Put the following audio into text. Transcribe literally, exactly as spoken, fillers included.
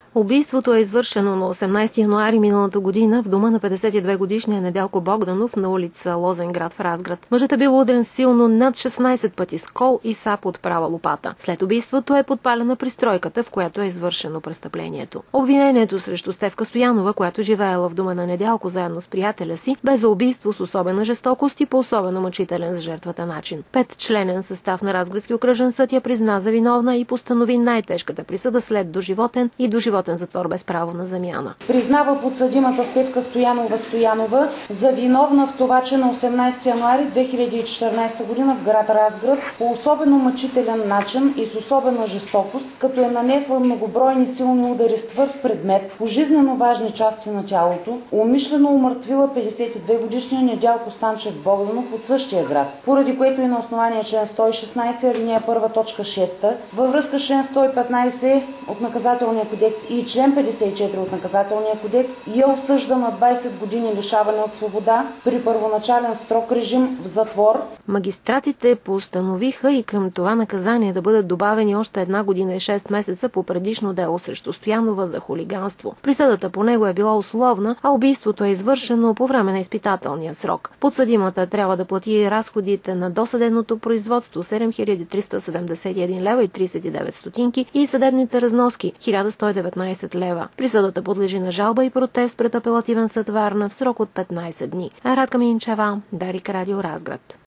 Убийството е извършено на осемнайсети януари миналата година в дома на петдесет и две годишния Недялко Богданов на улица Лозенград в Разград. Мъжът е бил удрен силно над шестнайсет пъти с кол и сап от права лопата. След убийството е подпалена пристройката, в която е извършено престъплението. Обвинението срещу Стефка Стоянова, която живеела в дома на Недялко заедно с приятеля си, бе за убийство с особена жестокост и по особено мъчителен за жертвата начин. Петчленен състав на Разградски окръжен съд я призна за виновна и постанови най-тежката присъда след доживотен и доживотен затвор без право на замяна. Признава подсъдимата Стефка Стоянова Стоянова за виновна в това, че на осемнайсети януари две хиляди и четиринайсета година в град Разград по особено мъчителен начин и с особена жестокост, като е нанесла многобройни силни удари с твърд предмет по жизнено важни части на тялото, умишлено умъртвила петдесет и две годишния Недялко Станчев Богданов от същия град, поради което и на основание член сто и шестнайсет алинея първа точка шеста във връзка с член сто и петнайсет от Наказателния кодекс и член петдесет и четири от Наказателния кодекс и е осъжда на двайсет години лишаване от свобода при първоначален строг режим в затвор. Магистратите постановиха и към това наказание да бъдат добавени още една година и шест месеца по предишно дело срещу Стоянова за хулиганство. Присъдата по него е била условна, а убийството е извършено по време на изпитателния срок. Подсъдимата трябва да плати разходите на досъдебното производство седем хиляди триста седемдесет и един лева и трийсет и девет стотинки и съдебните разноски хиляда сто и деветнайсет лева. Присъдата подлежи на жалба и протест пред апелативен съд Варна в срок от петнайсет дни. Радка Минчева, Дарик Радио Разград.